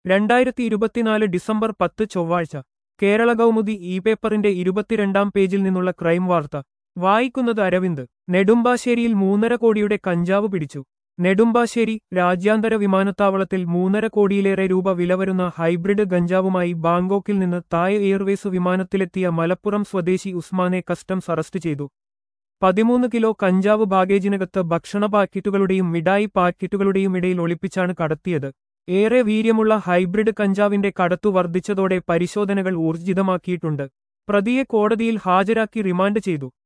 2024 December 10 ചൊവ്വാഴ്ച Kerala Kaumudi E പേപ്പറിന്റെ 22 പേജിൽ നിന്നുള്ള ക്രൈം വാർത്ത വായിക്കുന്നത് അരവിന്ദ്. നെടുമ്പാശ്ശേരിയിൽ 3.5 കോടിയുടെ കഞ്ചാവ് പിടിച്ചു. നെടുമ്പാശ്ശേരി രാജ്യാന്തര വിമാനത്താവളത്തിൽ 3.5 കോടിയിലേറെ രൂപ വില വരുന്ന ഹൈബ്രിഡ് ഗഞ്ചാവുമായി ബാങ്കോക്കിൽ നിന്ന് തായ് എയർവേസ് വിമാനത്തിലെത്തിയ മലപ്പുറം സ്വദേശി ഉസ്മാനെ കസ്റ്റംസ് അറസ്റ്റ് ചെയ്തു. 13 കിലോ കഞ്ചാവ് ബാഗേജിനകത്ത് ഭക്ഷണ പാക്കറ്റുകളുടെയും മിഠായി പാക്കറ്റുകളുടെയും ഇടയിൽ ഒളിപ്പിച്ചാണ് കടത്തിയത്. ഏറെ വീര്യമുള്ള ഹൈബ്രിഡ് കഞ്ചാവിന്റെ കടത്തു വർദ്ധിച്ചതോടെ പരിശോധനകൾ ഊർജിതമാക്കിയിട്ടുണ്ട്. പ്രതിയെ കോടതിയിൽ ഹാജരാക്കി റിമാൻഡ് ചെയ്തു.